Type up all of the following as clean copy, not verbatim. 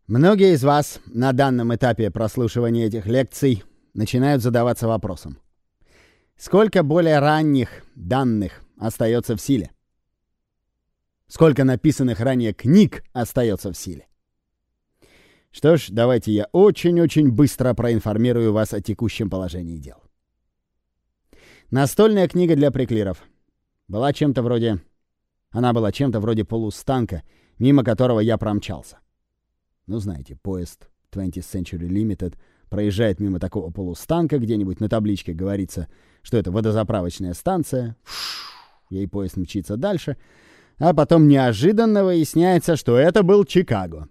Многие из вас на данном этапе прослушивания этих лекций начинают задаваться вопросом: сколько более ранних данных остается в силе? Сколько написанных ранее книг остается в силе? Что ж, давайте я очень-очень быстро проинформирую вас о текущем положении дел. Настольная книга для приклиров была чем-то вроде полустанка, мимо которого я промчался. Ну, знаете, поезд 20th Century Limited проезжает мимо такого полустанка, где-нибудь на табличке говорится, что это водозаправочная станция. Ей поезд мчится дальше, а потом неожиданно выясняется, что это был Чикаго.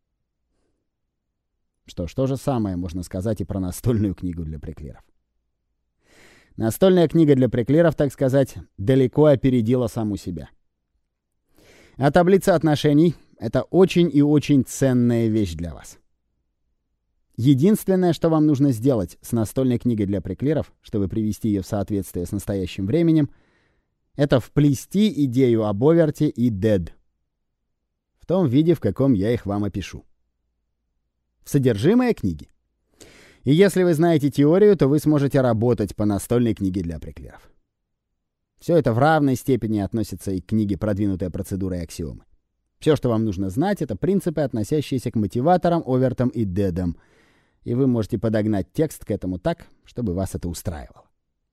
Что ж, то же самое можно сказать и про настольную книгу для приклиров. Настольная книга для приклиров, так сказать, далеко опередила саму себя. А таблица отношений — это очень и очень ценная вещь для вас. Единственное, что вам нужно сделать с настольной книгой для приклиров, чтобы привести ее в соответствие с настоящим временем, это вплести идею об оверте и dead в том виде, в каком я их вам опишу. В содержимое книги. И если вы знаете теорию, то вы сможете работать по настольной книге для приклиров. Все это в равной степени относится и к книге «Продвинутая процедура и аксиомы». Все, что вам нужно знать, это принципы, относящиеся к мотиваторам, овертам и дедам. И вы можете подогнать текст к этому так, чтобы вас это устраивало.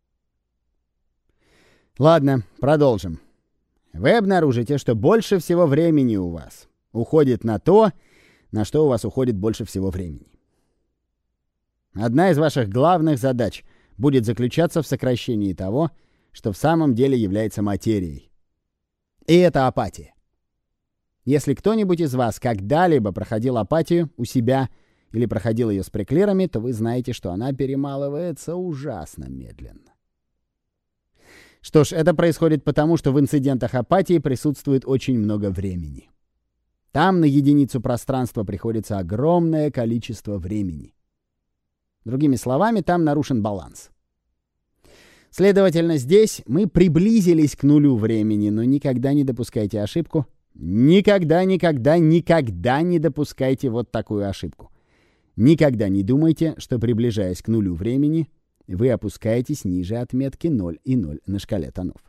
Ладно, продолжим. Вы обнаружите, что больше всего времени у вас уходит на то, на что у вас уходит больше всего времени. Одна из ваших главных задач будет заключаться в сокращении того, что в самом деле является материей. И это апатия. Если кто-нибудь из вас когда-либо проходил апатию у себя или проходил ее с приклирами, то вы знаете, что она перемалывается ужасно медленно. Что ж, это происходит потому, что в инцидентах апатии присутствует очень много времени. Там на единицу пространства приходится огромное количество времени. Другими словами, там нарушен баланс. Следовательно, здесь мы приблизились к нулю времени, но никогда не допускайте ошибку. Никогда не допускайте вот такую ошибку. Никогда не думайте, что, приближаясь к нулю времени, вы опускаетесь ниже отметки 0 и 0 на шкале тонов.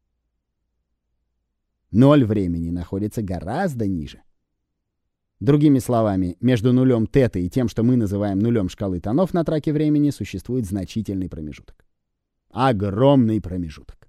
0 времени находится гораздо ниже. Другими словами, между нулем тета и тем, что мы называем нулем шкалы тонов на траке времени, существует значительный промежуток. Огромный промежуток.